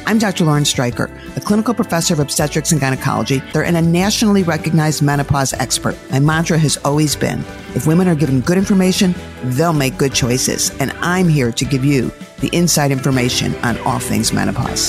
I'm Dr. Lauren Streicher, a clinical professor of obstetrics and gynecology and a nationally recognized menopause expert. My mantra has always been, if women are given good information, they'll make good choices. And I'm here to give you the inside information on all things menopause.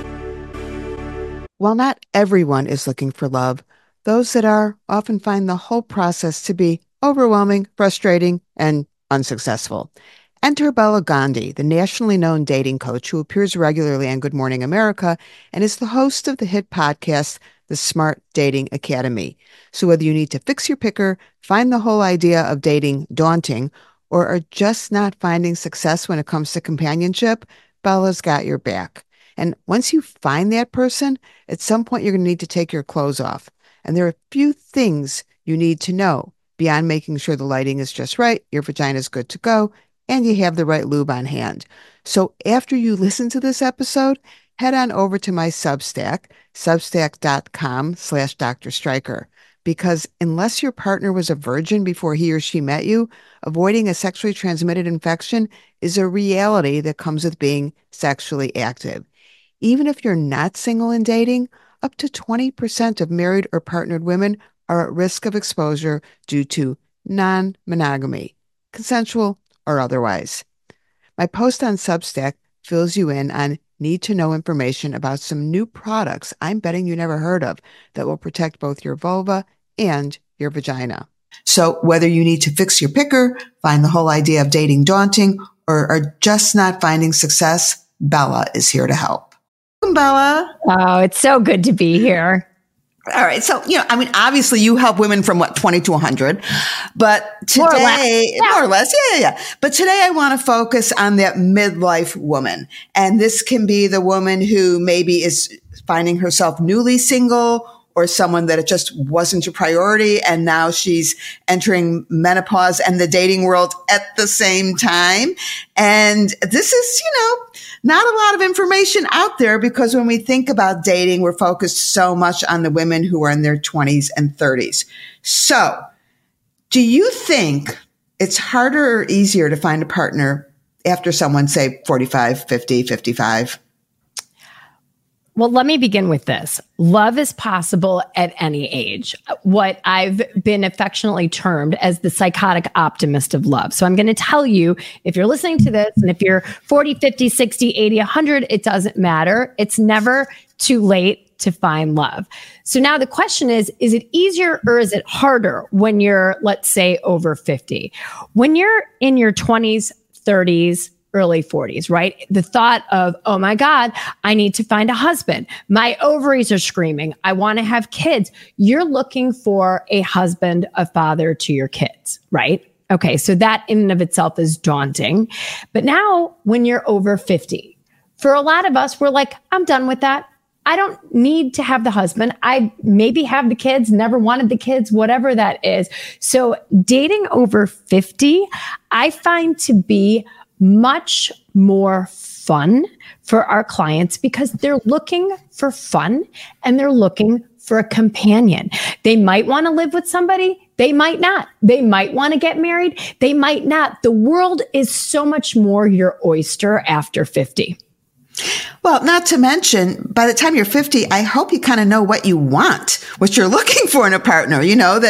While not everyone is looking for love, those that are often find the whole process to be overwhelming, frustrating, and unsuccessful. Enter Bella Gandhi, the nationally known dating coach who appears regularly on Good Morning America and is the host of the hit podcast, The Smart Dating Academy. So whether you need to fix your picker, find the whole idea of dating daunting, or are just not finding success when it comes to companionship, Bella's got your back. And once you find that person, at some point you're going to need to take your clothes off. And there are a few things you need to know beyond making sure the lighting is just right, your vagina is good to go, and you have the right lube on hand. So after you listen to this episode, head on over to my Substack, substack.com/Dr. Streicher, because unless your partner was a virgin before he or she met you, avoiding a sexually transmitted infection is a reality that comes with being sexually active. Even if you're not single and dating, up to 20% of married or partnered women are at risk of exposure due to non-monogamy, consensual or otherwise. My post on Substack fills you in on need-to-know information about some new products I'm betting you never heard of that will protect both your vulva and your vagina. So whether you need to fix your picker, find the whole idea of dating daunting, or are just not finding success, Bella is here to help. Welcome, Bella. Oh, it's so good to be here. All right. So, obviously you help women from 20 to 100, but today, more or less. Yeah. But today I want to focus on that midlife woman. And this can be the woman who maybe is finding herself newly single, or someone that it just wasn't a priority, and now she's entering menopause and the dating world at the same time. And this is, not a lot of information out there, because when we think about dating, we're focused so much on the women who are in their 20s and 30s. So do you think it's harder or easier to find a partner after someone, say, 45, 50, 55? Well, let me begin with this. Love is possible at any age, what I've been affectionately termed as the psychotic optimist of love. So I'm going to tell you, if you're listening to this, and if you're 40, 50, 60, 80, 100, it doesn't matter. It's never too late to find love. So now the question is it easier or is it harder when you're, let's say, over 50? When you're in your 20s, 30s, early 40s, right? The thought of, oh my God, I need to find a husband. My ovaries are screaming. I want to have kids. You're looking for a husband, a father to your kids, right? Okay. So that in and of itself is daunting. But now when you're over 50, for a lot of us, we're like, I'm done with that. I don't need to have the husband. I maybe have the kids, never wanted the kids, whatever that is. So dating over 50, I find to be much more fun for our clients, because they're looking for fun and they're looking for a companion. They might want to live with somebody. They might not. They might want to get married. They might not. The world is so much more your oyster after 50. Well, not to mention, by the time you're 50, I hope you kind of know what you want, what you're looking for in a partner.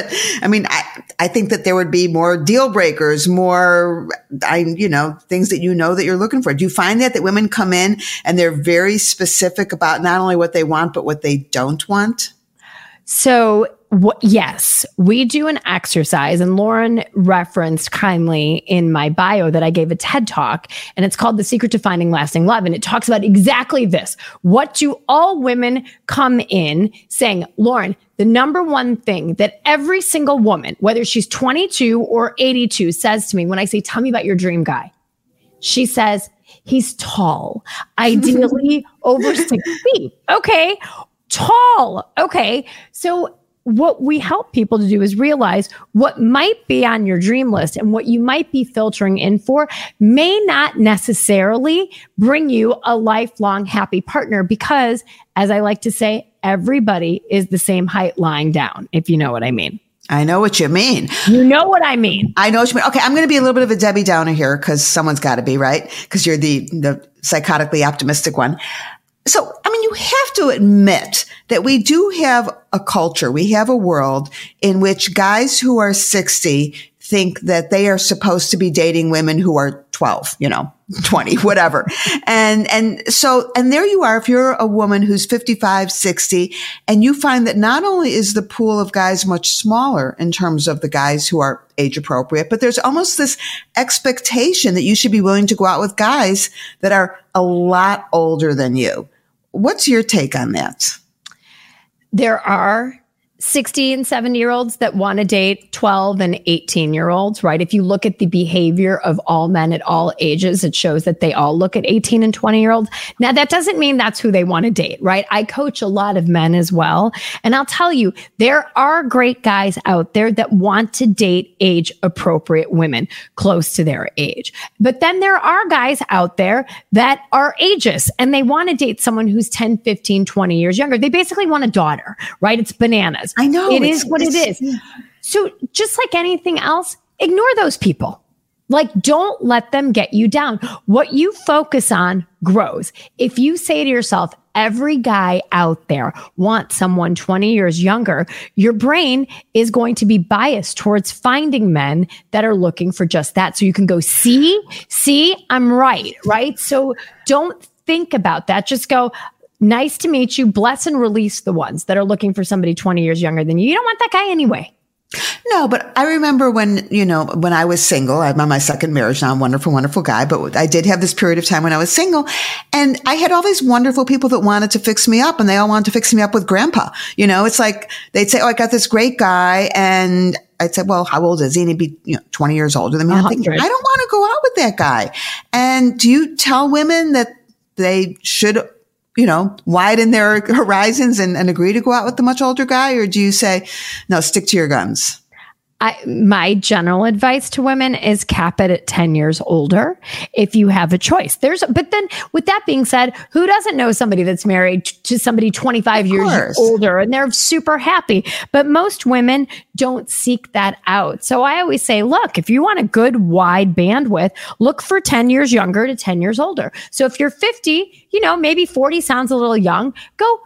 I think that there would be more deal breakers, more, things that that you're looking for. Do you find that women come in and they're very specific about not only what they want, but what they don't want? So yes, we do an exercise, and Lauren referenced kindly in my bio that I gave a TED Talk, and it's called The Secret to Finding Lasting Love. And it talks about exactly this. What do all women come in saying? Lauren, the number one thing that every single woman, whether she's 22 or 82, says to me when I say, tell me about your dream guy, she says, he's tall, ideally over 6 feet. Okay. Tall. Okay. So what we help people to do is realize what might be on your dream list and what you might be filtering in for may not necessarily bring you a lifelong happy partner, because, as I like to say, everybody is the same height lying down, if you know what I mean. I know what you mean. You know what I mean. I know what you mean. Okay, I'm going to be a little bit of a Debbie Downer here, because someone's got to be, right? Because you're the psychotically optimistic one. So, I mean, you have to admit that we do have a culture, we have a world in which guys who are 60 think that they are supposed to be dating women who are 12, 20, whatever. And there you are, if you're a woman who's 55, 60, and you find that not only is the pool of guys much smaller in terms of the guys who are age appropriate, but there's almost this expectation that you should be willing to go out with guys that are a lot older than you. What's your take on that? There are 60 and 70-year-olds that want to date 12 and 18-year-olds, right? If you look at the behavior of all men at all ages, it shows that they all look at 18 and 20-year-olds. Now, that doesn't mean that's who they want to date, right? I coach a lot of men as well. And I'll tell you, there are great guys out there that want to date age-appropriate women close to their age. But then there are guys out there that are ageist and they want to date someone who's 10, 15, 20 years younger. They basically want a daughter, right? It's bananas. I know. It is what it is. So just like anything else, ignore those people. Like, don't let them get you down. What you focus on grows. If you say to yourself, every guy out there wants someone 20 years younger, your brain is going to be biased towards finding men that are looking for just that. So you can go, see, I'm right? So don't think about that. Just go, nice to meet you. Bless and release the ones that are looking for somebody 20 years younger than you. You don't want that guy anyway. No, but I remember when I was single, I'm on my second marriage now, I'm a wonderful, wonderful guy, but I did have this period of time when I was single and I had all these wonderful people that wanted to fix me up and they all wanted to fix me up with grandpa. It's like they'd say, oh, I got this great guy. And I'd say, well, how old is he? And he'd be 20 years older than me. I'm thinking, I don't want to go out with that guy. And do you tell women that they should widen their horizons and agree to go out with the much older guy? Or do you say, no, stick to your guns? My general advice to women is cap it at 10 years older if you have a choice. But then with that being said, who doesn't know somebody that's married to somebody 25 years older and they're super happy? But most women don't seek that out. So I always say, look, if you want a good wide bandwidth, look for 10 years younger to 10 years older. So if you're 50, maybe 40 sounds a little young, go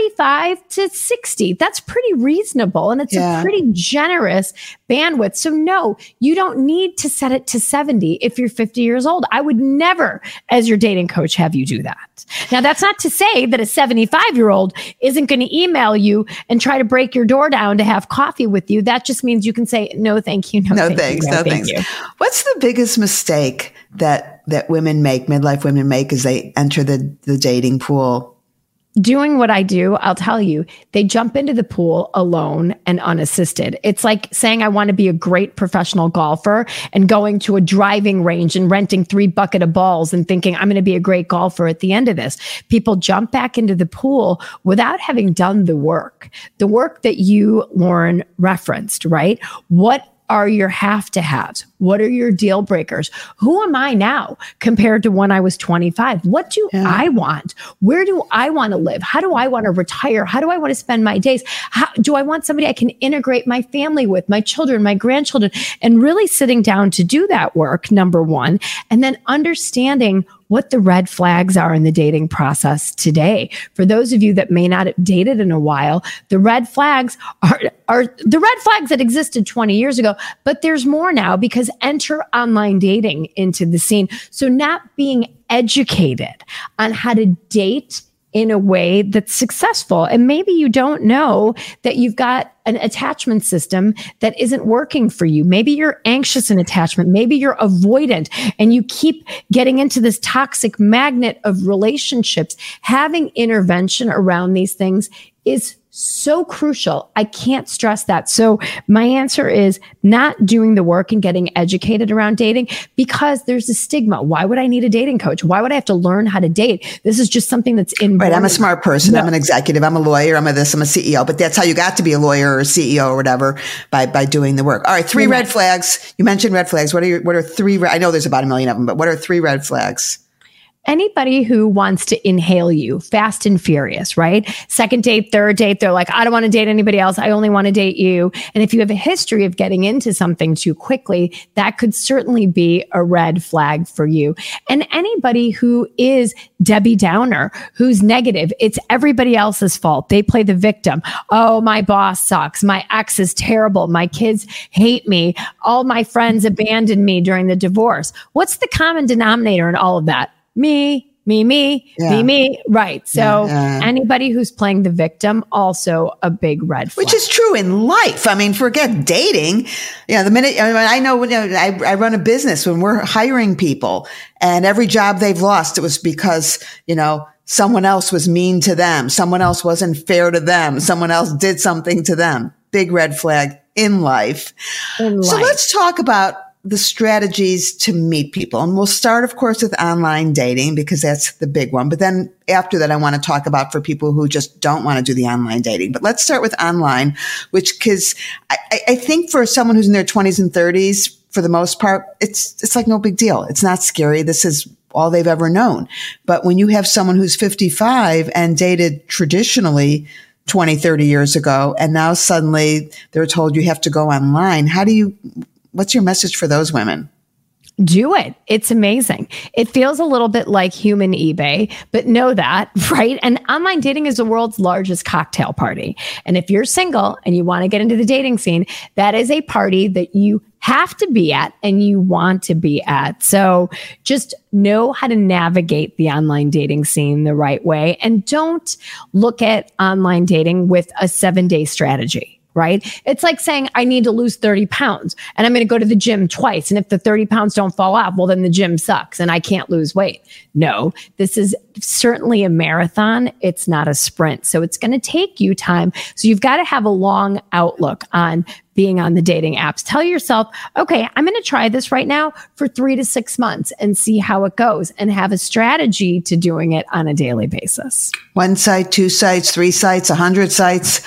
45 to 60. That's pretty reasonable. And it's a pretty generous bandwidth. So no, you don't need to set it to 70 if you're 50 years old. I would never, as your dating coach, have you do that. Now, that's not to say that a 75-year-old isn't going to email you and try to break your door down to have coffee with you. That just means you can say, no, thank you. No, thanks. No, thanks. What's the biggest mistake that women make, midlife women make, as they enter the dating pool? Doing what I do, I'll tell you, they jump into the pool alone and unassisted. It's like saying I want to be a great professional golfer and going to a driving range and renting 3 buckets of balls and thinking I'm going to be a great golfer at the end of this. People jump back into the pool without having done the work that you, Lauren, referenced, right? What are your have-to-haves? What are your deal breakers? Who am I now compared to when I was 25? What do I want? Where do I want to live? How do I want to retire? How do I want to spend my days? How do I want somebody I can integrate my family with, my children, my grandchildren, and really sitting down to do that work, number one, and then understanding what the red flags are in the dating process today. For those of you that may not have dated in a while, the red flags are the red flags that existed 20 years ago, but there's more now because enter online dating into the scene. So not being educated on how to date in a way that's successful. And maybe you don't know that you've got an attachment system that isn't working for you. Maybe you're anxious in attachment. Maybe you're avoidant and you keep getting into this toxic magnet of relationships. Having intervention around these things is so crucial. I can't stress that. So my answer is not doing the work and getting educated around dating because there's a stigma. Why would I need a dating coach? Why would I have to learn how to date? This is just something that's inborn. Right. I'm a smart person. No. I'm an executive. I'm a lawyer. I'm a CEO, but that's how you got to be a lawyer or CEO or whatever by doing the work. All right. 3 red flags. You mentioned red flags. What are 3? I know there's about 1 million of them, but what are 3 red flags? anybody who wants to inhale you, fast and furious, right? Second date, third date, they're like, I don't want to date anybody else. I only want to date you. And if you have a history of getting into something too quickly, that could certainly be a red flag for you. And anybody who is Debbie Downer, who's negative, it's everybody else's fault. They play the victim. Oh, my boss sucks. My ex is terrible. My kids hate me. All my friends abandoned me during the divorce. What's the common denominator in all of that? Me. Right. So anybody who's playing the victim, also a big red flag. Which is true in life. I mean, forget dating. The minute I know, I run a business when we're hiring people, and every job they've lost, it was because, someone else was mean to them. Someone else wasn't fair to them. Someone else did something to them. Big red flag in life. So let's talk about the strategies to meet people. And we'll start, of course, with online dating because that's the big one. But then after that, I want to talk about for people who just don't want to do the online dating. But let's start with online, because I think for someone who's in their 20s and 30s, for the most part, it's like no big deal. It's not scary. This is all they've ever known. But when you have someone who's 55 and dated traditionally 20, 30 years ago, and now suddenly they're told you have to go online, what's your message for those women? Do it. It's amazing. It feels a little bit like human eBay, but know that, right? And online dating is the world's largest cocktail party. And if you're single and you want to get into the dating scene, that is a party that you have to be at and you want to be at. So just know how to navigate the online dating scene the right way. And don't look at online dating with a 7-day strategy. Right? It's like saying, I need to lose 30 pounds and I'm going to go to the gym twice. And if the 30 pounds don't fall off, well, then the gym sucks and I can't lose weight. No, this is certainly a marathon. It's not a sprint. So it's going to take you time. So you've got to have a long outlook on being on the dating apps. Tell yourself, okay, I'm going to try this right now for 3 to 6 months and see how it goes and have a strategy to doing it on a daily basis. 1 site, 2 sites, 3 sites, 100 sites.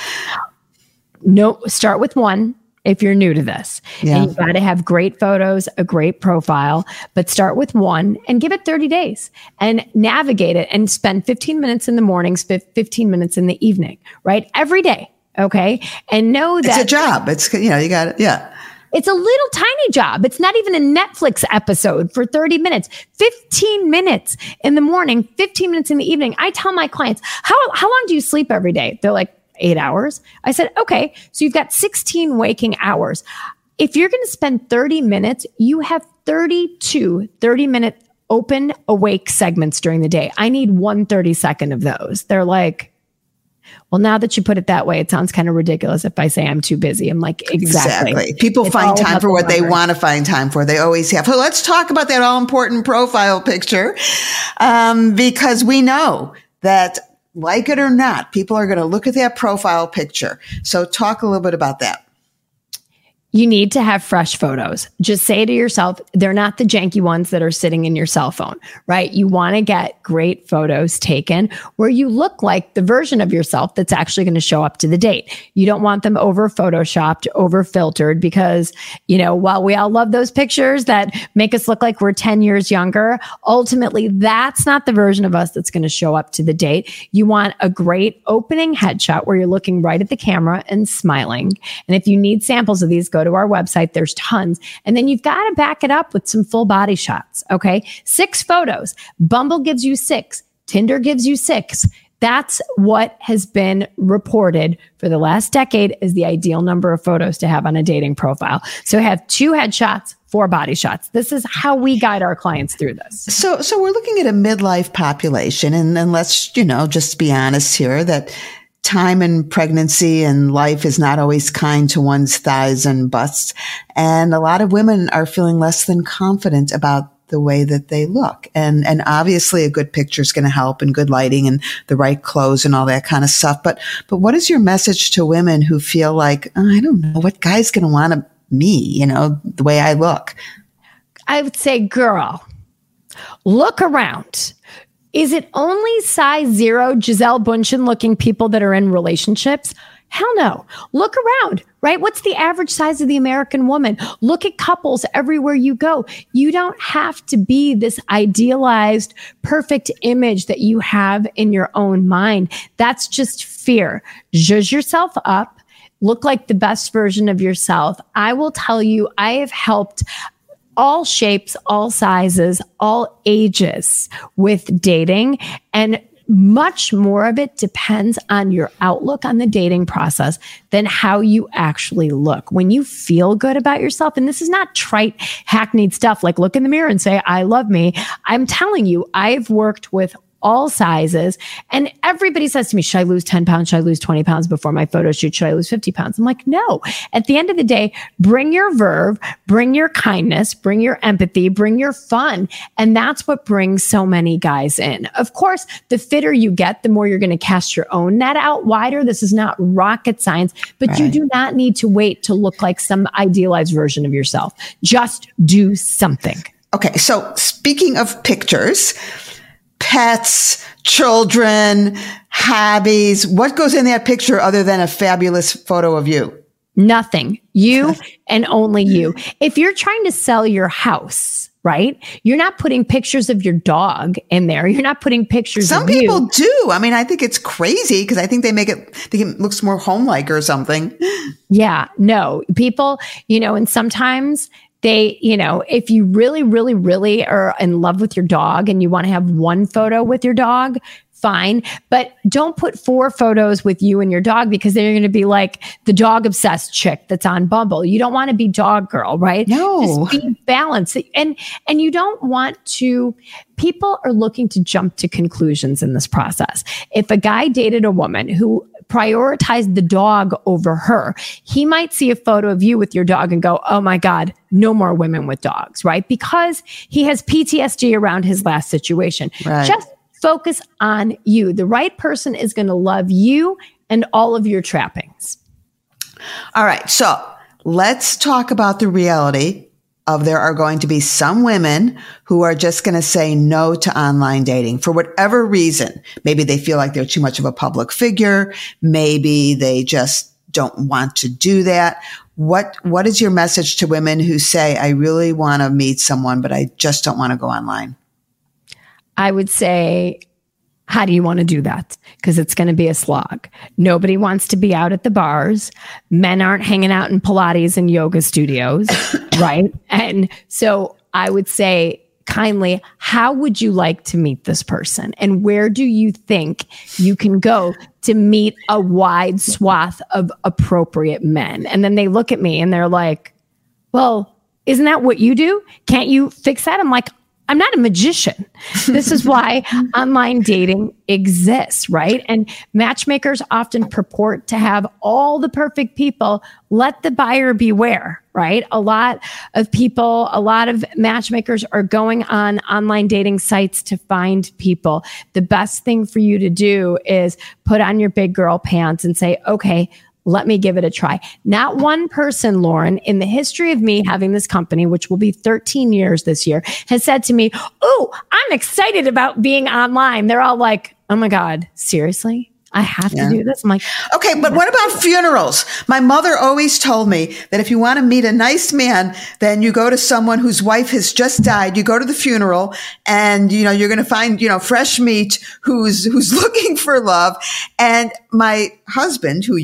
No, start with 1 if you're new to this. Yeah. And you've got to have great photos, a great profile, but start with 1 and give it 30 days and navigate it and spend 15 minutes in the mornings, 15 minutes in the evening, right? Every day. Okay. And know that it's a job. It's, you got it. Yeah. It's a little tiny job. It's not even a Netflix episode for 30 minutes, 15 minutes in the morning, 15 minutes in the evening. I tell my clients, how long do you sleep every day? They're like, 8 hours. I said, okay, so you've got 16 waking hours. If you're going to spend 30 minutes, you have 32 30-minute open awake segments during the day. I need 1 30-second of those. They're like, well, now that you put it that way, it sounds kind of ridiculous if I say I'm too busy. I'm like, exactly. People find time for what they want to find time for. They always have. So let's talk about that all important profile picture, because we know that, like it or not, people are going to look at that profile picture. So talk a little bit about that. You need to have fresh photos. Just say to yourself, they're not the janky ones that are sitting in your cell phone, right? You want to get great photos taken where you look like the version of yourself that's actually going to show up to the date. You don't want them over photoshopped, over filtered, because, while we all love those pictures that make us look like we're 10 years younger, ultimately that's not the version of us that's going to show up to the date. You want a great opening headshot where you're looking right at the camera and smiling. And if you need samples of these, go to our website. There's tons. And then you've got to back it up with some full body shots. Okay. 6 photos. Bumble gives you 6. Tinder gives you 6. That's what has been reported for the last decade as the ideal number of photos to have on a dating profile. So have 2 headshots, 4 body shots. This is how we guide our clients through this. So we're looking at a midlife population, and let's, just be honest here that time and pregnancy and life is not always kind to one's thighs and butts. And a lot of women are feeling less than confident about the way that they look. And obviously a good picture is going to help, and good lighting and the right clothes and all that kind of stuff. But what is your message to women who feel like, I don't know, what guy's going to want me, the way I look? I would say, girl, look around. Is it only size 0 Gisele Bundchen looking people that are in relationships? Hell no. Look around, right? What's the average size of the American woman? Look at couples everywhere you go. You don't have to be this idealized, perfect image that you have in your own mind. That's just fear. Zhuzh yourself up. Look like the best version of yourself. I will tell you, I have helped all shapes, all sizes, all ages with dating, and much more of it depends on your outlook on the dating process than how you actually look. When you feel good about yourself, and this is not trite, hackneyed stuff like look in the mirror and say, I love me. I'm telling you, I've worked with all sizes. And everybody says to me, should I lose 10 pounds? Should I lose 20 pounds before my photo shoot? Should I lose 50 pounds? I'm like, no. At the end of the day, bring your verve, bring your kindness, bring your empathy, bring your fun. And that's what brings so many guys in. Of course, the fitter you get, the more you're going to cast your own net out wider. This is not rocket science, but you do not need to wait to look like some idealized version of yourself. Just do something. Okay. So speaking of pictures, pets, children, hobbies. What goes in that picture other than a fabulous photo of you? Nothing. You and only you. If you're trying to sell your house, right? You're not putting pictures of your dog in there. You're not putting pictures Some of you. people do. I mean, I think it's crazy because I think they think it looks more home-like or something. Yeah, no. People, and sometimes they, if you really, really, really are in love with your dog and you want to have one photo with your dog, fine. But don't put 4 photos with you and your dog because then you're going to be like the dog obsessed chick that's on Bumble. You don't want to be dog girl, right? No. Just be balanced. And you don't want to, people are looking to jump to conclusions in this process. If a guy dated a woman who prioritized the dog over her, he might see a photo of you with your dog and go, oh my God, no more women with dogs, right? Because he has PTSD around his last situation. Right. Just focus on you. The right person is going to love you and all of your trappings. All right. So let's talk about the reality of there are going to be some women who are just going to say no to online dating for whatever reason. Maybe they feel like they're too much of a public figure. Maybe they just don't want to do that. What is your message to women who say, I really want to meet someone, but I just don't want to go online? I would say, how do you want to do that? Because it's going to be a slog. Nobody wants to be out at the bars. Men aren't hanging out in Pilates and yoga studios, right? And so I would say kindly, how would you like to meet this person? And where do you think you can go to meet a wide swath of appropriate men? And then they look at me and they're like, well, isn't that what you do? Can't you fix that? I'm like, I'm not a magician. This is why online dating exists, right? And matchmakers often purport to have all the perfect people. Let the buyer beware, right? A lot of matchmakers are going on online dating sites to find people. The best thing for you to do is put on your big girl pants and say, okay, let me give it a try. Not one person, Lauren, in the history of me having this company, which will be 13 years this year, has said to me, oh, I'm excited about being online. They're all like, oh my God, seriously? I have to do this? I'm like, okay, but what about funerals? My mother always told me that if you want to meet a nice man, then you go to someone whose wife has just died. You go to the funeral and, you're going to find, fresh meat who's looking for love. And my husband, who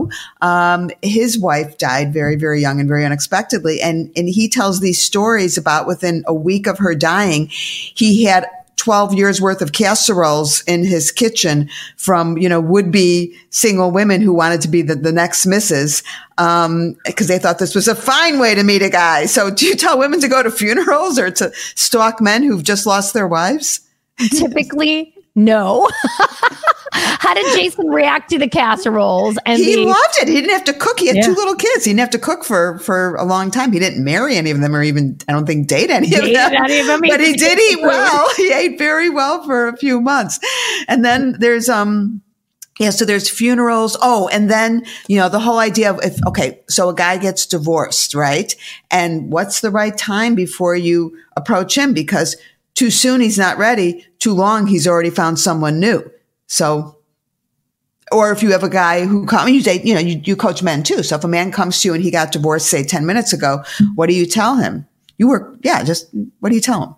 his wife died very, very young and very unexpectedly. And he tells these stories about within a week of her dying, he had 12 years worth of casseroles in his kitchen from, would-be single women who wanted to be the next missus, because they thought this was a fine way to meet a guy. So do you tell women to go to funerals or to stalk men who've just lost their wives? Typically, no. How did Jason react to the casseroles? And he loved it. He didn't have to cook. He had 2 little kids. He didn't have to cook for a long time. He didn't marry any of them or even, I don't think, date any of them. But he did eat well. He ate very well for a few months. And then there's, so there's funerals. Oh, and then, the whole idea of so a guy gets divorced, right? And what's the right time before you approach him? Because too soon, he's not ready. Too long, he's already found someone new. So Or if you have a guy who comes, you coach men too. So if a man comes to you and he got divorced, say 10 minutes ago, what do you tell him? What do you tell him?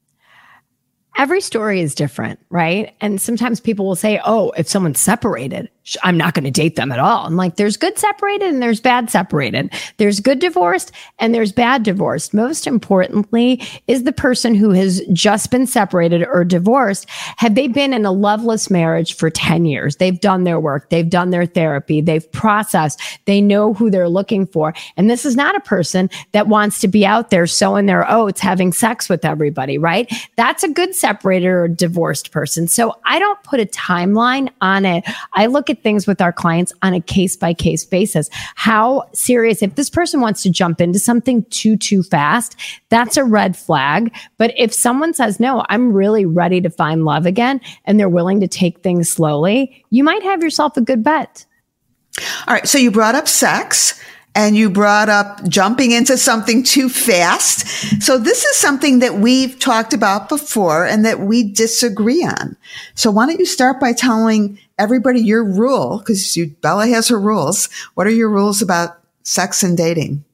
Every story is different, right? And sometimes people will say, oh, if someone's separated, I'm not going to date them at all. I'm like, there's good separated and there's bad separated. There's good divorced and there's bad divorced. Most importantly, is the person who has just been separated or divorced, have they been in a loveless marriage for 10 years? They've done their work. They've done their therapy. They've processed. They know who they're looking for. And this is not a person that wants to be out there sowing their oats, having sex with everybody, right? That's a good separated or divorced person. So I don't put a timeline on it. I look at things with our clients on a case-by-case basis. How serious, if this person wants to jump into something too fast, that's a red flag. But if someone says, no, I'm really ready to find love again, and they're willing to take things slowly, you might have yourself a good bet. All right. So you brought up sex. And you brought up jumping into something too fast. So this is something that we've talked about before and that we disagree on. So why don't you start by telling everybody your rule, because Bella has her rules. What are your rules about sex and dating?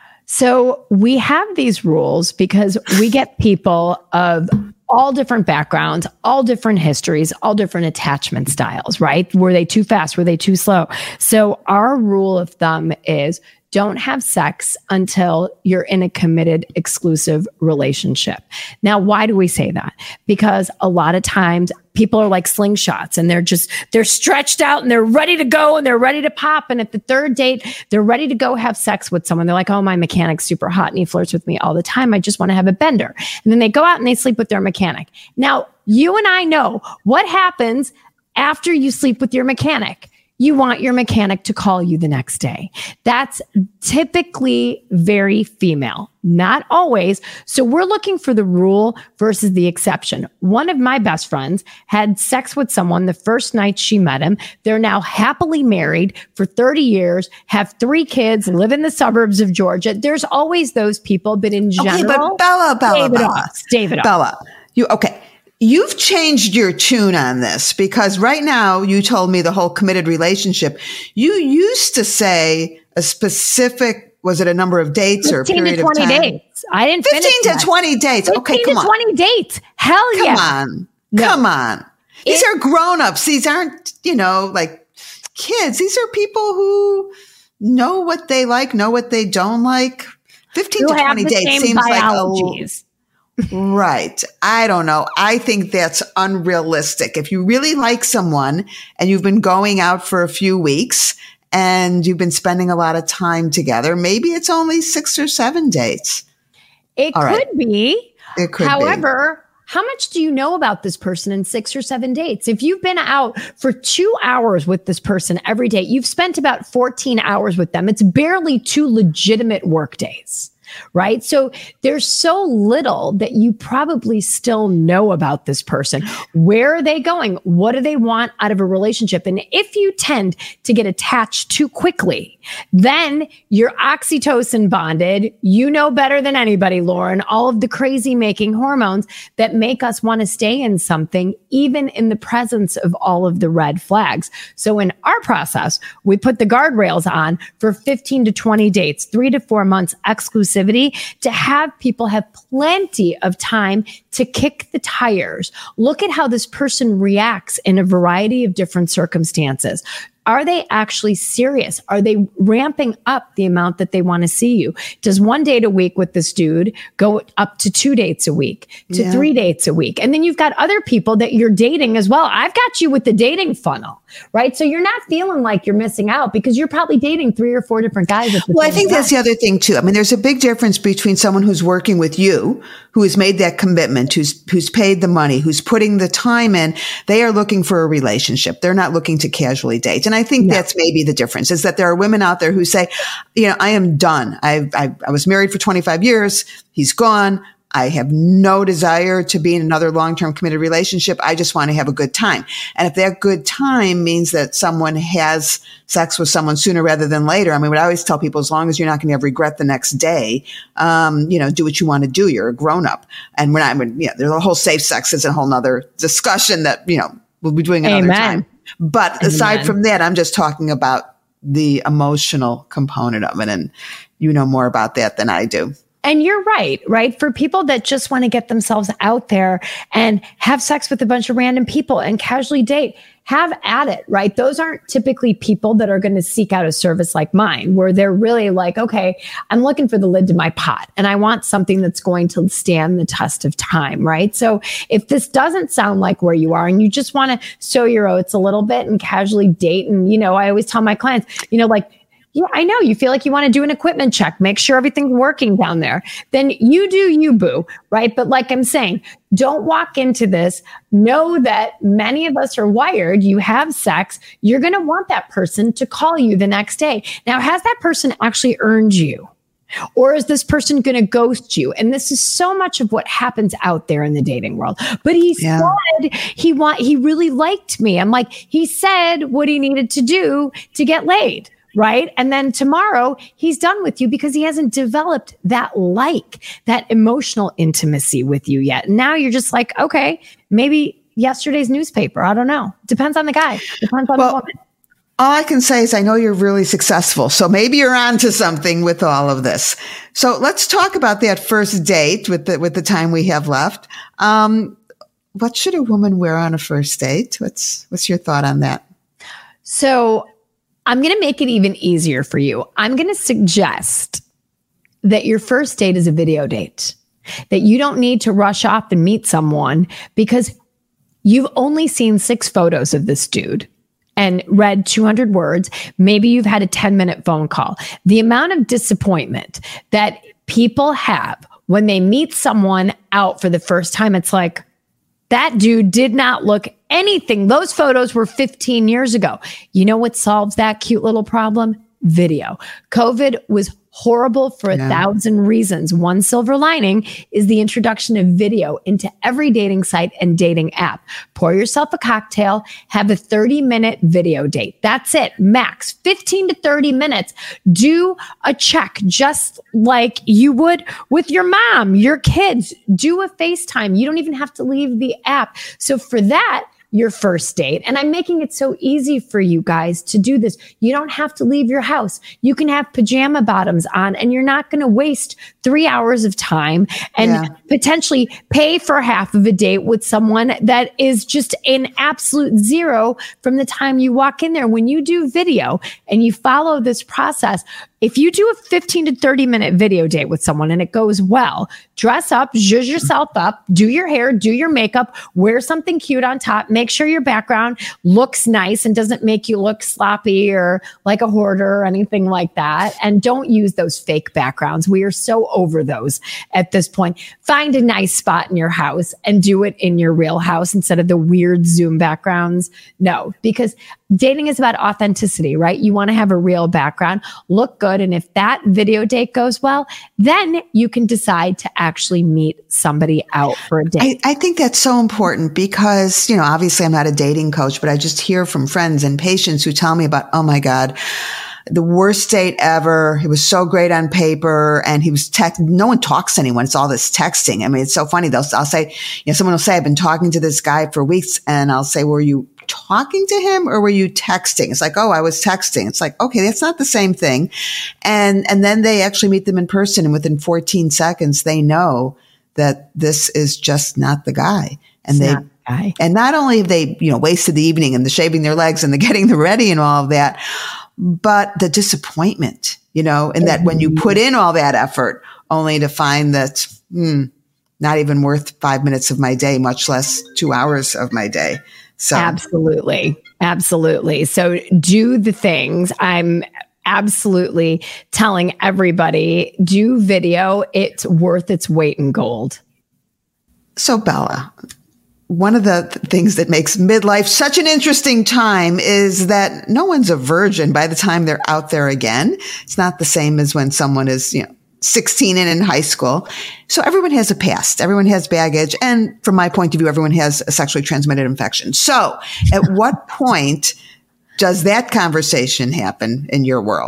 So we have these rules because we get people of all different backgrounds, all different histories, all different attachment styles, right? Were they too fast? Were they too slow? So our rule of thumb is don't have sex until you're in a committed, exclusive relationship. Now, why do we say that? Because a lot of times people are like slingshots and they're stretched out and they're ready to go and they're ready to pop. And at the third date, they're ready to go have sex with someone. They're like, oh, my mechanic's super hot and he flirts with me all the time. I just want to have a bender. And then they go out and they sleep with their mechanic. Now, you and I know what happens after you sleep with your mechanic. You want your mechanic to call you the next day. That's typically very female, not always. So we're looking for the rule versus the exception. One of my best friends had sex with someone the first night she met him. They're now happily married for 30 years, have 3 kids, live in the suburbs of Georgia. There's always those people, but in general, but Bella, David, okay. You've changed your tune on this because right now you told me the whole committed relationship. You used to say a specific, was it a number of dates or a period of time? 15 to 20 dates. I didn't 15 to 20 dates. Okay, come on. 15 to 20 dates. Hell yeah. Come on. These are grown-ups. These aren't, like kids. These are people who know what they like, know what they don't like. 15 to 20 dates seems like right. I don't know. I think that's unrealistic. If you really like someone and you've been going out for a few weeks and you've been spending a lot of time together, maybe it's only 6 or 7 dates. It could be. It could However, how much do you know about this person in 6 or 7 dates? If you've been out for 2 hours with this person every day, you've spent about 14 hours with them. It's barely 2 legitimate work days. Right? So there's so little that you probably still know about this person. Where are they going? What do they want out of a relationship? And if you tend to get attached too quickly, then you're oxytocin bonded. You know better than anybody, Lauren, all of the crazy making hormones that make us want to stay in something, even in the presence of all of the red flags. So in our process, we put the guardrails on for 15 to 20 dates, 3 to 4 months exclusivity, to have people have plenty of time to kick the tires. Look at how this person reacts in a variety of different circumstances. Are they actually serious? Are they ramping up the amount that they want to see you? Does 1 date a week with this dude go up to 2 dates a week, to 3 dates a week? And then you've got other people that you're dating as well. I've got you with the dating funnel, right? So you're not feeling like you're missing out because you're probably dating 3 or 4 different guys. Well, I think that's the other thing too. I mean, there's a big difference between someone who's working with you, who has made that commitment, who's paid the money, who's putting the time in. They are looking for a relationship. They're not looking to casually date. And I think that's maybe the difference, is that there are women out there who say, I am done. I was married for 25 years. He's gone. I have no desire to be in another long-term committed relationship. I just want to have a good time. And if that good time means that someone has sex with someone sooner rather than later, I mean, what I always tell people, as long as you're not going to have regret the next day, do what you want to do. You're a grown-up. And there's a whole safe sex is a whole nother discussion that, we'll be doing another time. But aside from that, I'm just talking about the emotional component of it. And you know more about that than I do. And you're right? For people that just want to get themselves out there and have sex with a bunch of random people and casually date, have at it, right? Those aren't typically people that are going to seek out a service like mine, where they're really like, okay, I'm looking for the lid to my pot and I want something that's going to stand the test of time, right? So if this doesn't sound like where you are and you just want to sow your oats a little bit and casually date, and, I always tell my clients, yeah, I know you feel like you want to do an equipment check, make sure everything's working down there. Then you do you, boo, right? But like I'm saying, don't walk into this. Know that many of us are wired. You have sex. You're going to want that person to call you the next day. Now, has that person actually earned you? Or is this person going to ghost you? And this is so much of what happens out there in the dating world. But he said he really liked me. I'm like, he said what he needed to do to get laid. Right. And then tomorrow he's done with you because he hasn't developed that emotional intimacy with you yet. And now you're just like, okay, maybe yesterday's newspaper. I don't know. Depends on the guy. Depends on the woman. All I can say is I know you're really successful. So maybe you're onto something with all of this. So let's talk about that first date with the time we have left. What should a woman wear on a first date? What's your thought on that? So I'm going to make it even easier for you. I'm going to suggest that your first date is a video date, that you don't need to rush off and meet someone because you've only seen 6 photos of this dude and read 200 words. Maybe you've had a 10-minute phone call. The amount of disappointment that people have when they meet someone out for the first time, it's like, that dude did not look anything. Those photos were 15 years ago. You know what solves that cute little problem? Video. COVID was horrible for 1,000 reasons. One silver lining is the introduction of video into every dating site and dating app. Pour yourself a cocktail, have a 30-minute video date. That's it. Max 15 to 30 minutes. Do a check just like you would with your mom, your kids. Do a FaceTime. You don't even have to leave the app. So for that, your first date. And I'm making it so easy for you guys to do this. You don't have to leave your house. You can have pajama bottoms on and you're not going to waste 3 hours of time and potentially pay for half of a date with someone that is just an absolute zero from the time you walk in there. When you do video and you follow this process, if you do a 15 to 30 minute video date with someone and it goes well, dress up, zhuzh yourself up, do your hair, do your makeup, wear something cute on top, make sure your background looks nice and doesn't make you look sloppy or like a hoarder or anything like that. And don't use those fake backgrounds. We are so over those at this point. Find a nice spot in your house and do it in your real house instead of the weird Zoom backgrounds. No, because dating is about authenticity, right? You want to have a real background, look good. And if that video date goes well, then you can decide to actually meet somebody out for a date. I think that's so important because, obviously I'm not a dating coach, but I just hear from friends and patients who tell me about, oh my God, the worst date ever. He was so great on paper and he was no one talks to anyone. It's all this texting. I mean, it's so funny. I'll say, someone will say, I've been talking to this guy for weeks, and I'll say, were you talking to him or were you texting? It's like, oh, I was texting. It's like, okay, that's not the same thing. And then they actually meet them in person, and within 14 seconds, they know that this is just not the guy. And and not only have they, wasted the evening and the shaving their legs and the getting the ready and all of that, but the disappointment, and that when you put in all that effort only to find that, not even worth 5 minutes of my day, much less 2 hours of my day. So Absolutely. So do the things. I'm absolutely telling everybody, do video. It's worth its weight in gold. So Bella, one of the things that makes midlife such an interesting time is that no one's a virgin by the time they're out there again. It's not the same as when someone is, 16 and in high school. So everyone has a past. Everyone has baggage. And from my point of view, everyone has a sexually transmitted infection. So at what point does that conversation happen in your world?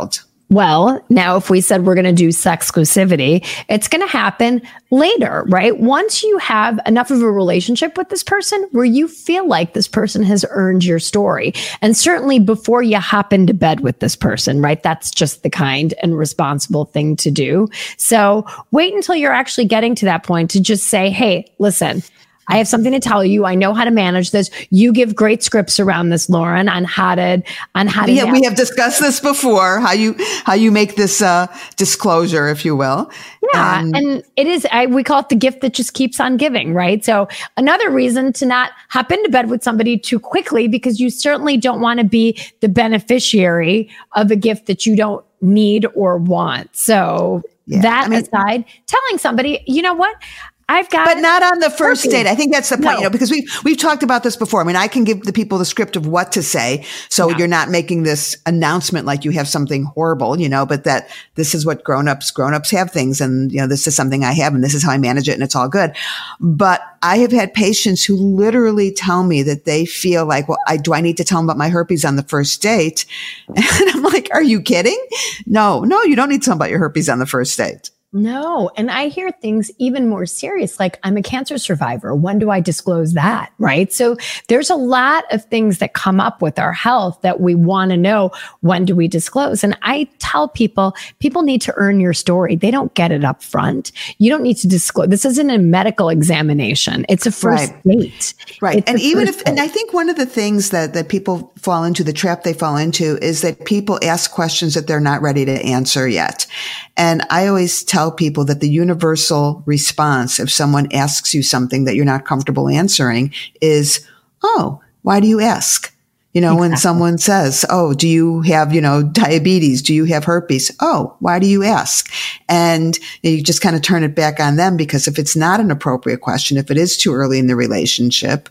Well, now if we said we're going to do sexclusivity, it's going to happen later, right? Once you have enough of a relationship with this person where you feel like this person has earned your story. And certainly before you hop into bed with this person, right? That's just the kind and responsible thing to do. So wait until you're actually getting to that point to just say, hey, listen, I have something to tell you. I know how to manage this. You give great scripts around this, Lauren, on how to. Yeah, we have discussed this before. How you make this disclosure, if you will. Yeah, and it is. We call it the gift that just keeps on giving, right? So another reason to not hop into bed with somebody too quickly, because you certainly don't want to be the beneficiary of a gift that you don't need or want. So aside, telling somebody, you know what? But not on the first date. I think that's the point, because we've talked about this before. I mean, I can give the people the script of what to say. So you're not making this announcement like you have something horrible, but that this is what grown-ups have things. And, this is something I have and this is how I manage it and it's all good. But I have had patients who literally tell me that they feel like, well, do I need to tell them about my herpes on the first date? And I'm like, are you kidding? No, you don't need to tell them about your herpes on the first date. No. And I hear things even more serious, like I'm a cancer survivor. When do I disclose that? Right. So there's a lot of things that come up with our health that we want to know. When do we disclose? And I tell people need to earn your story. They don't get it up front. You don't need to disclose. This isn't a medical examination. It's a first date. Right. And I think one of the things that people fall into, the trap they fall into, is that people ask questions that they're not ready to answer yet. And I always tell people that the universal response if someone asks you something that you're not comfortable answering is, oh, why do you ask? When someone says, oh, do you have, diabetes? Do you have herpes? Oh, why do you ask? And you just kind of turn it back on them, because if it's not an appropriate question, if it is too early in the relationship,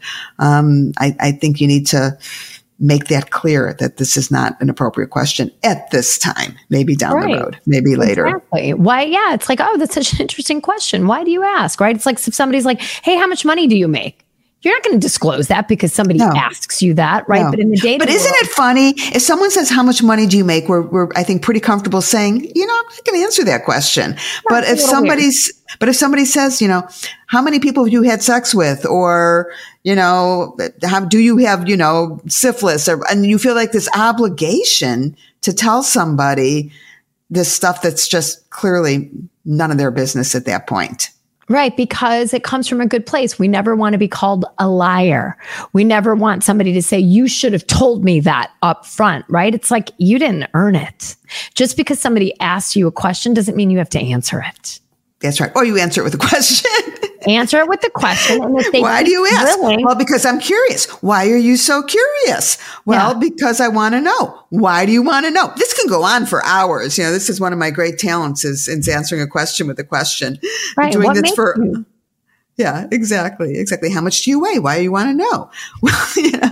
I think you need to make that clear that this is not an appropriate question at this time, maybe down the road, maybe later. Exactly. Why? Yeah. It's like, oh, that's such an interesting question. Why do you ask? Right. It's like if somebody's like, hey, how much money do you make? You're not going to disclose that because somebody asks you that, right? No. But in the dating But isn't it funny if someone says, how much money do you make? We're I think pretty comfortable saying, I'm not going to answer that question. But if somebody says, how many people have you had sex with, or, how do you have, syphilis, and you feel like this obligation to tell somebody this stuff that's just clearly none of their business at that point. Right, because it comes from a good place. We never want to be called a liar. We never want somebody to say, you should have told me that up front, right? It's like, you didn't earn it. Just because somebody asks you a question doesn't mean you have to answer it. That's right. Or you answer it with a question. Answer it with the question. And if they Why do you ask? Well, because I'm curious. Why are you so curious? Well, because I want to know. Why do you want to know? This can go on for hours. This is one of my great talents is answering a question with a question. Right. Doing what this makes you? Yeah, exactly. How much do you weigh? Why do you want to know? Well,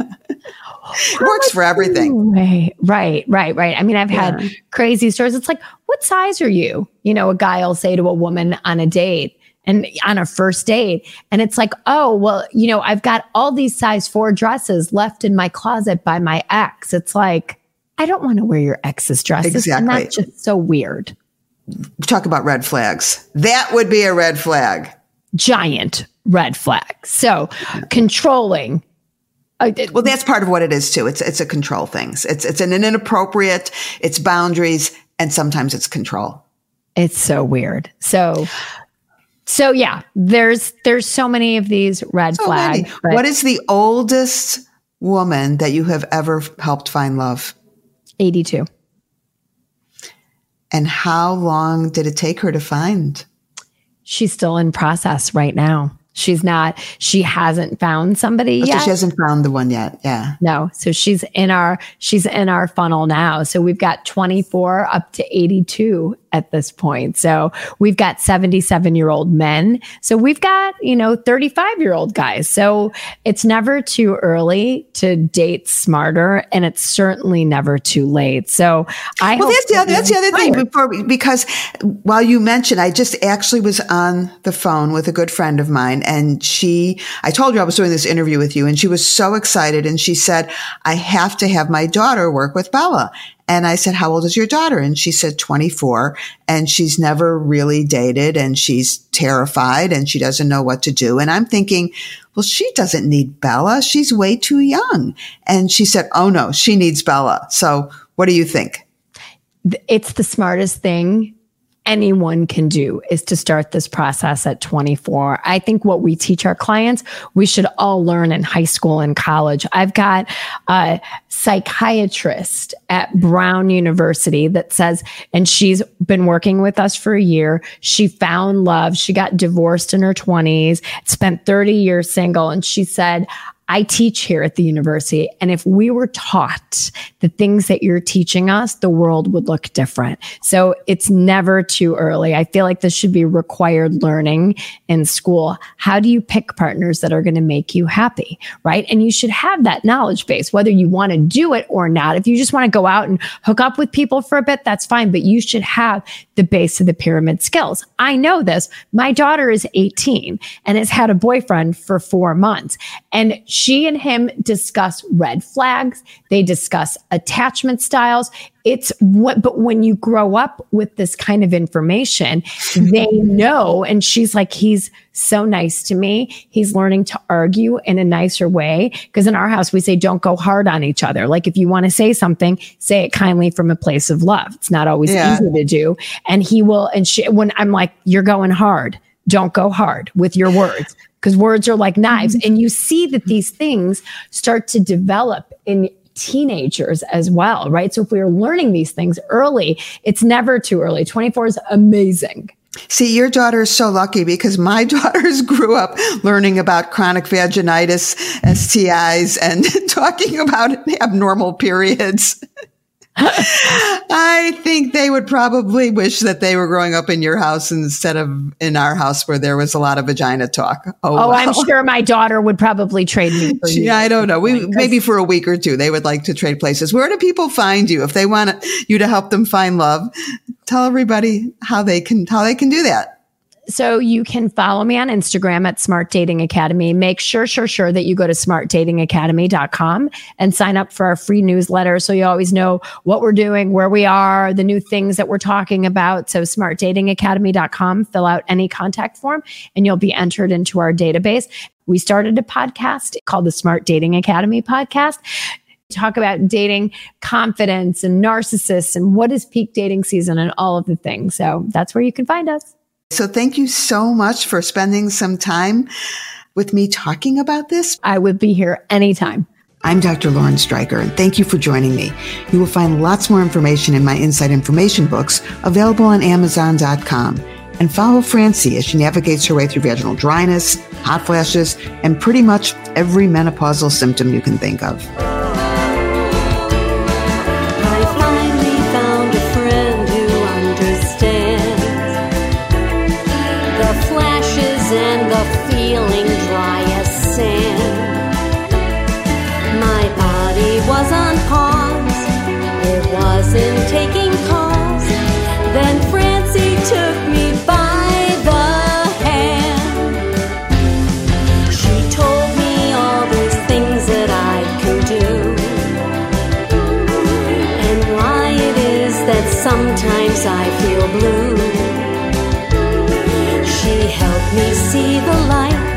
it works for everything. Right. I mean, I've had crazy stories. It's like, what size are you? A guy will say to a woman on a date, and on a first date. And it's like, oh, well, I've got all these size 4 dresses left in my closet by my ex. It's like, I don't want to wear your ex's dresses. Exactly. And that's just so weird. Talk about red flags. That would be a red flag. Giant red flag. So controlling. Well, that's part of what it is too. It's a control thing. It's an inappropriate, it's boundaries, and sometimes it's control. It's so weird. So yeah, there's so many of these red flags. What is the oldest woman that you have ever helped find love? 82. And how long did it take her to find? She's still in process right now. She hasn't found somebody yet. So she hasn't found the one yet. Yeah. No. So she's in our funnel now. So we've got 24 up to 82 at this point. So we've got 77-year-old men. So we've got, 35-year-old guys. So it's never too early to date smarter, and it's certainly never too late. So that's the other thing because while you mentioned, I just actually was on the phone with a good friend of mine, and I told you I was doing this interview with you, and she was so excited, and she said, I have to have my daughter work with Bella. And I said, how old is your daughter? And she said 24, and she's never really dated, and she's terrified, and she doesn't know what to do. And I'm thinking, well, she doesn't need Bella. She's way too young. And she said, oh no, she needs Bella. So what do you think? It's the smartest thing anyone can do is to start this process at 24. I think what we teach our clients, we should all learn in high school and college. I've got a psychiatrist at Brown University that says, and she's been working with us for a year. She found love. She got divorced in her 20s, spent 30 years single. And she said, I teach here at the university, and if we were taught the things that you're teaching us, the world would look different. So it's never too early. I feel like this should be required learning in school. How do you pick partners that are going to make you happy, right? And you should have that knowledge base, whether you want to do it or not. If you just want to go out and hook up with people for a bit, that's fine, but you should have the base of the pyramid skills. I know this. My daughter is 18 and has had a boyfriend for 4 months, and she and him discuss red flags. They discuss attachment styles. But when you grow up with this kind of information, they know. And she's like, he's so nice to me. He's learning to argue in a nicer way. Because in our house, we say, don't go hard on each other. Like, if you want to say something, say it kindly from a place of love. It's not always easy to do. And he will, when I'm like, you're going hard, don't go hard with your words. Because words are like knives. And you see that these things start to develop in teenagers as well, right? So if we are learning these things early, it's never too early. 24 is amazing. See, your daughter is so lucky, because my daughters grew up learning about chronic vaginitis, STIs, and talking about abnormal periods. I think they would probably wish that they were growing up in your house instead of in our house, where there was a lot of vagina talk. Well. I'm sure my daughter would probably trade me for you. I don't know. Maybe for a week or two, they would like to trade places. Where do people find you if they want you to help them find love? Tell everybody how they can do that. So you can follow me on Instagram at Smart Dating Academy. Make sure that you go to smartdatingacademy.com and sign up for our free newsletter, so you always know what we're doing, where we are, the new things that we're talking about. So smartdatingacademy.com, fill out any contact form, and you'll be entered into our database. We started a podcast called the Smart Dating Academy podcast. Talk about dating confidence and narcissists and what is peak dating season and all of the things. So that's where you can find us. So thank you so much for spending some time with me talking about this. I would be here anytime. I'm Dr. Lauren Streicher, and thank you for joining me. You will find lots more information in my Inside Information books, available on Amazon.com. And follow Francie as she navigates her way through vaginal dryness, hot flashes, and pretty much every menopausal symptom you can think of. And the feeling dry as sand. My body was on pause, it wasn't taking calls. Then Francie took me by the hand. She told me all those things that I can do, and why it is that sometimes I feel blue. She helped me see the light